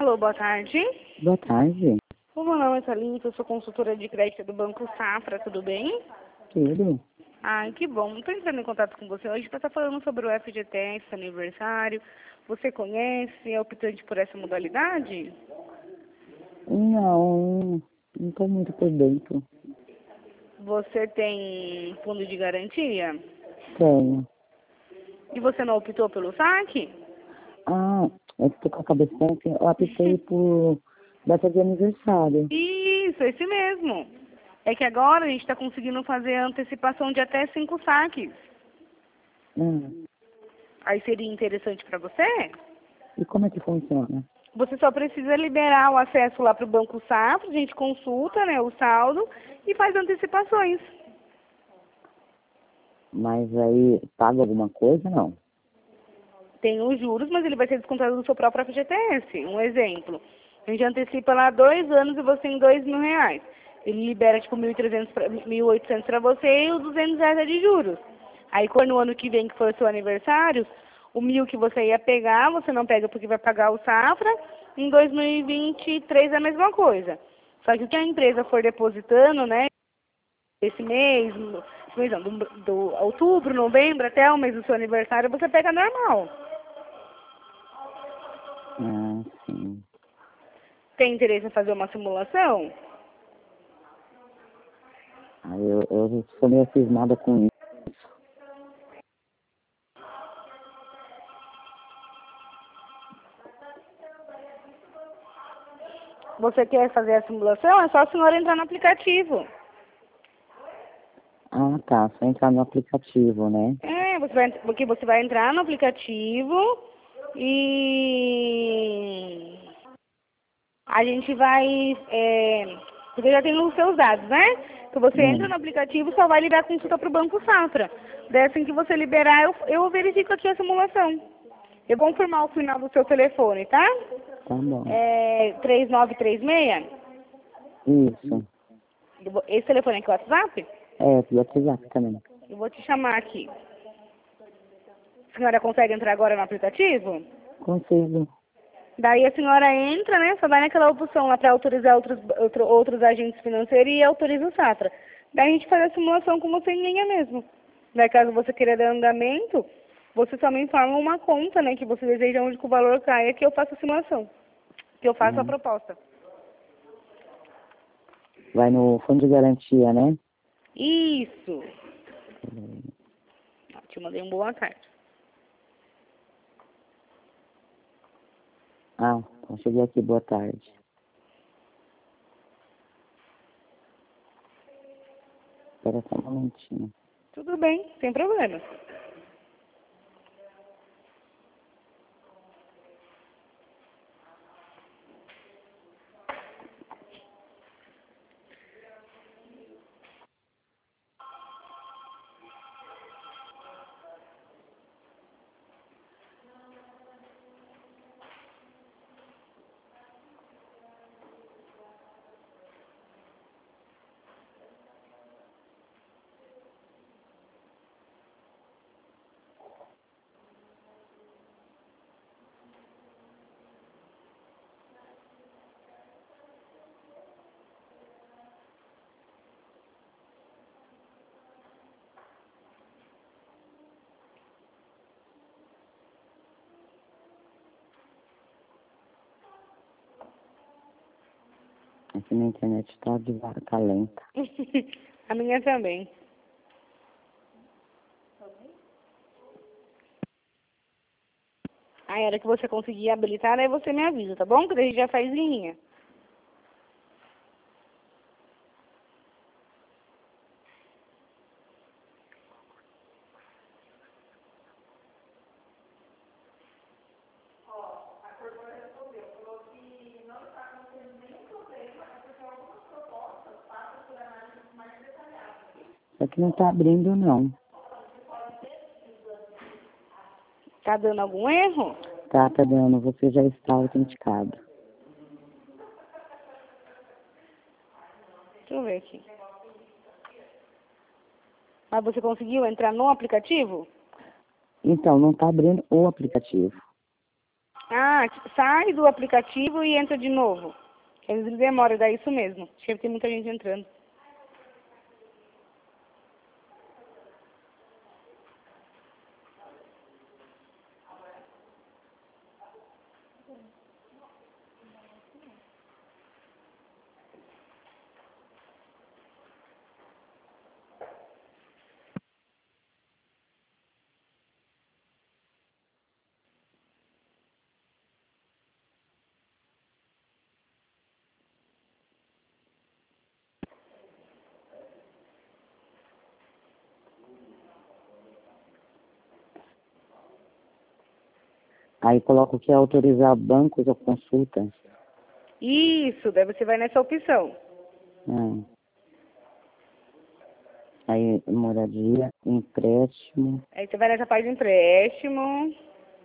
Alô, boa tarde. Boa tarde. O meu nome é Thalita, eu sou consultora de crédito do Banco Safra, tudo bem? Tudo? Ai, que bom. Estou entrando em contato com você hoje para estar falando sobre o FGTS aniversário. Você conhece, é optante por essa modalidade? Não estou muito por dentro. Você tem fundo de garantia? Tenho. E você não optou pelo saque? Eu estou com a cabeça assim, eu apitei por data de aniversário. Isso, esse mesmo. É que agora a gente está conseguindo fazer antecipação de até 5 saques. Hum. Aí seria interessante para você? E como é que funciona? Você só precisa liberar o acesso lá para o Banco Safra, a gente consulta, né, o saldo e faz antecipações. Mas aí paga alguma coisa? Não. Tem os juros, mas ele vai ser descontado do seu próprio FGTS. Um exemplo. A gente antecipa lá 2 anos e você tem R$ 2.000. Ele libera tipo 1.300 1.800 para você e os R$ 200 é de juros. Aí quando no ano que vem, que for o seu aniversário, o 1.000 que você ia pegar, você não pega porque vai pagar o Safra. Em 2023 é a mesma coisa. Só que o que a empresa for depositando, né, esse mês, não, do outubro, novembro, até o mês do seu aniversário, você pega normal. Sim. Tem interesse em fazer uma simulação? Aí eu sou meio cismada com isso. Você quer fazer a simulação? É só a senhora entrar no aplicativo. Tá. Só entrar no aplicativo, né? Porque você vai entrar no aplicativo e a gente vai... porque já tem os seus dados, né? Que você entra no aplicativo e só vai liberar a consulta para o Banco Safra. Daí assim que você liberar, eu verifico aqui a simulação. Eu vou confirmar o final do seu telefone, tá? Tá bom. 3936? Isso. Esse telefone aqui é o WhatsApp? Do WhatsApp também. Eu vou te chamar aqui. A senhora consegue entrar agora no aplicativo? Consigo. Daí a senhora entra, né? Só vai naquela opção lá para autorizar outros agentes financeiros e autoriza o Safra. Daí a gente faz a simulação com você em linha mesmo. Daí caso você queira dar andamento, você só me informa uma conta, né? Que você deseja onde que o valor caia, que eu faço a simulação. Que eu faço a proposta. Vai no fundo de garantia, né? Isso. Te mandei um boa tarde. Então cheguei aqui, boa tarde. Espera só um momentinho. Tudo bem, sem problema. Aqui na internet tá lenta. A minha também. A hora que você conseguir habilitar, aí você me avisa, tá bom? Que daí a gente já faz em linha. Só que não tá abrindo, não. Tá dando algum erro? Tá dando. Você já está autenticado. Deixa eu ver aqui. Mas você conseguiu entrar no aplicativo? Então, não tá abrindo o aplicativo. Ah, sai do aplicativo e entra de novo. Às vezes ele demora, dá isso mesmo. Acho que tem muita gente entrando. Aí coloco que é autorizar bancos ou consultas. Isso, daí você vai nessa opção. É. Aí moradia, empréstimo. Aí você vai nessa parte de empréstimo.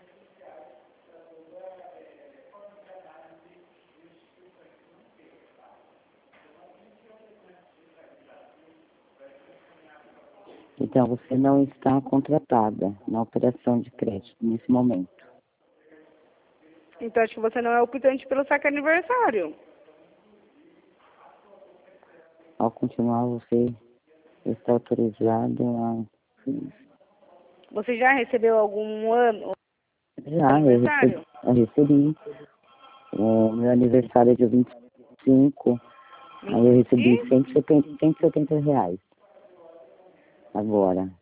Então você não está contratada na operação de crédito nesse momento. Então acho que você não é optante pelo saque aniversário. Ao continuar, você está autorizado a... Você já recebeu algum ano Já, aniversário? eu recebi. O meu aniversário é dia 25. Aí eu recebi 170 reais. Agora.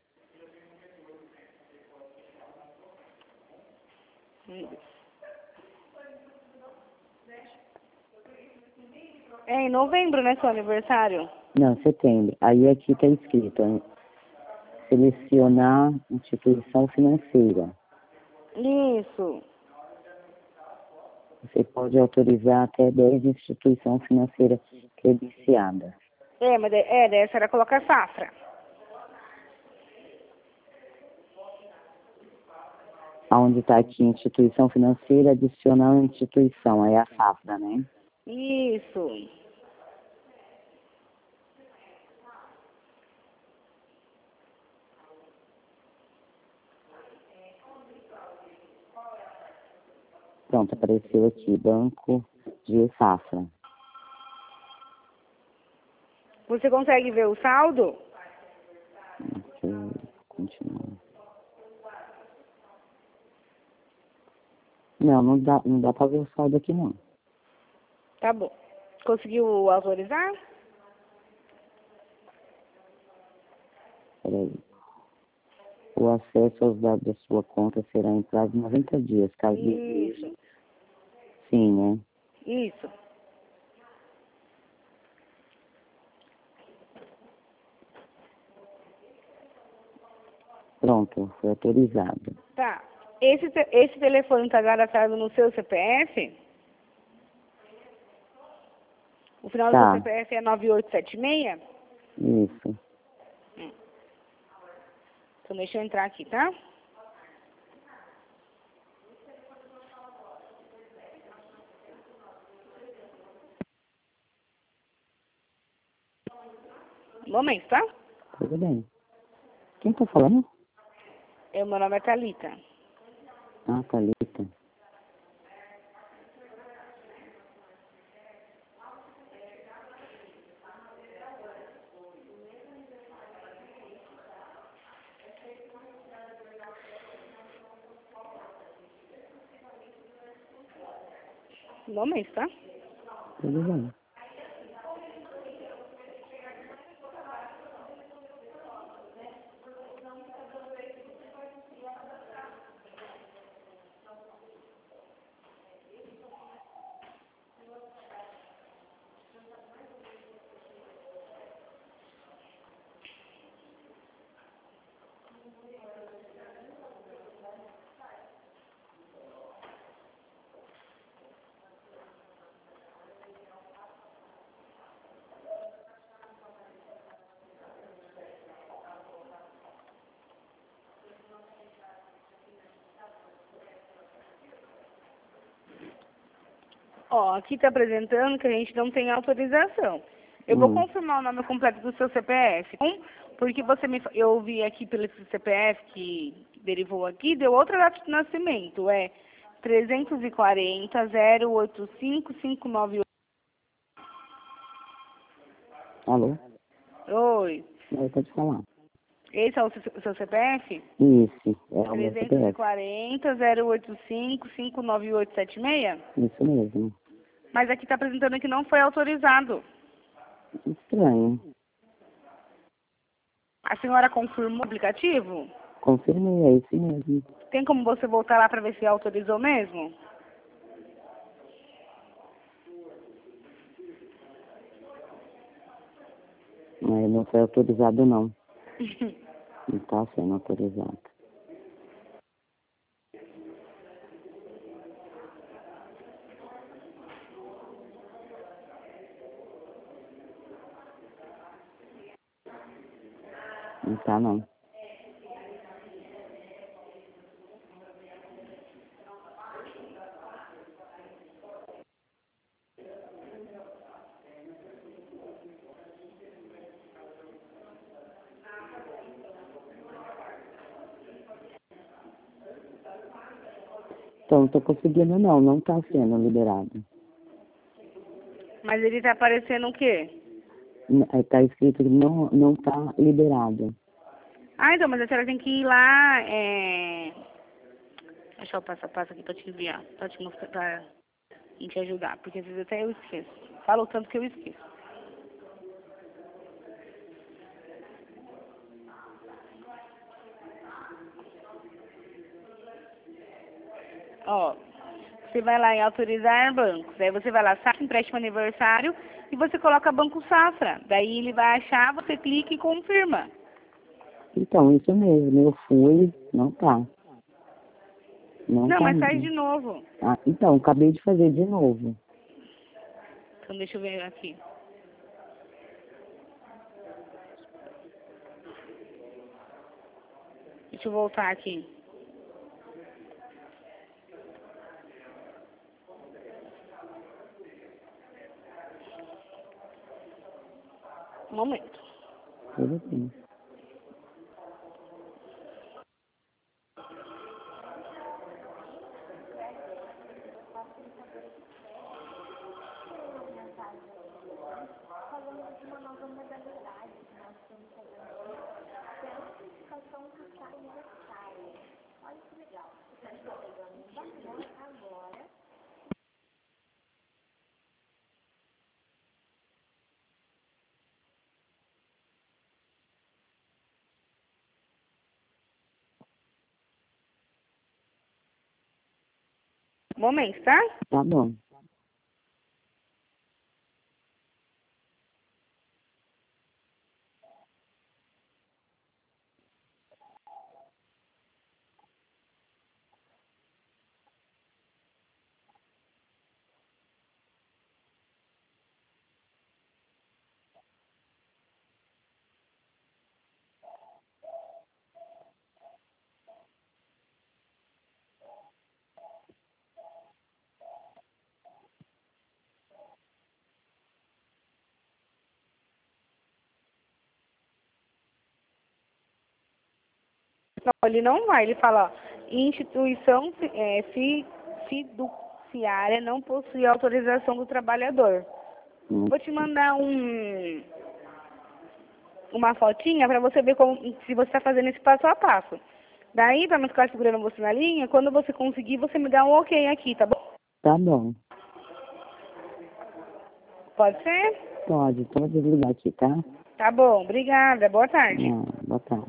É em novembro, né, seu aniversário? Não, setembro. Aí aqui está escrito, hein? Selecionar instituição financeira. Isso. Você pode autorizar até 10 instituições financeiras credenciadas. Mas daí a senhora coloca safra. Onde está aqui instituição financeira, adicional instituição. Aí é a safra, né? Isso. Pronto, apareceu aqui, banco de safra. Você consegue ver o saldo? Deixa eu continuar. Não dá para ver o saldo aqui não. Tá bom. Conseguiu autorizar? Peraí. O acesso aos dados da sua conta será em prazo de 90 dias, caso deseje. Isso. Sim, né? Isso. Pronto, foi autorizado. Tá. Esse telefone tá cadastrado no seu CPF? O final do seu Tá, CPF é 9876? isso. Então deixa eu entrar aqui, tá? Um momento, tá? Tudo bem. Quem tá falando? Meu nome é Thalita. Ah, Thalita. Um momento, tá? Tudo bem. Ó, aqui tá apresentando que a gente não tem autorização. Eu vou confirmar o nome completo do seu CPF. Porque eu vi aqui pelo CPF que derivou aqui, deu outra data de nascimento. É 340-085-598. Alô? Oi. Pode falar. Esse é o seu CPF? Isso, é o meu CPF. 340-085-59876? Isso mesmo. Mas aqui está apresentando que não foi autorizado. Estranho. A senhora confirmou o aplicativo? Confirmei, é isso mesmo. Tem como você voltar lá para ver se autorizou mesmo? Mas não foi autorizado, não. Não está sendo autorizado. Não está, não. Então, não estou conseguindo, não. Não está sendo liberado. Mas ele está aparecendo o quê? Está escrito que não está liberado. Ah, então, mas a senhora tem que ir lá, Deixa eu passo a passo aqui para te enviar, para te mostrar, para te ajudar, porque às vezes até eu esqueço. Falo tanto que eu esqueço. Ó, você vai lá em autorizar bancos, aí você vai lá, saca empréstimo aniversário, e você coloca Banco Safra. Daí ele vai achar, você clica e confirma. Então, isso mesmo. Eu fui, não está. Não Não, tá mas faz mesmo. de novo. Ah, então, acabei de fazer de novo. Então deixa eu ver aqui. Deixa eu voltar aqui. Um momento. Tudo bem. Um momento, tá? Tá bom. Não, ele não vai. Ele fala, ó, instituição fiduciária não possui autorização do trabalhador. Hum. Vou te mandar uma fotinha para você ver como, se você está fazendo esse passo a passo. Daí, para não ficar segurando você na linha, quando você conseguir, você me dá um ok aqui, tá bom? Tá bom. Pode ser? Pode desligar aqui, tá? Tá bom, obrigada. Boa tarde. Boa tarde.